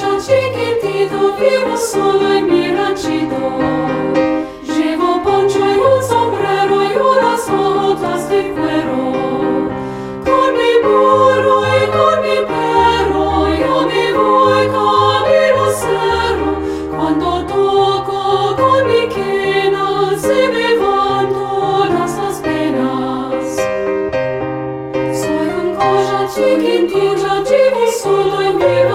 già chiquitito, vivo solo en mi ranchito. Llevo poncho y un sombrero y unas botas de cuero. Con mi burro y con mi perro yo me voy camino cerro. Cuando toco con mi quena se me van todas las penas. Soy un colla chiquitito, vivo solo en mi ranchito.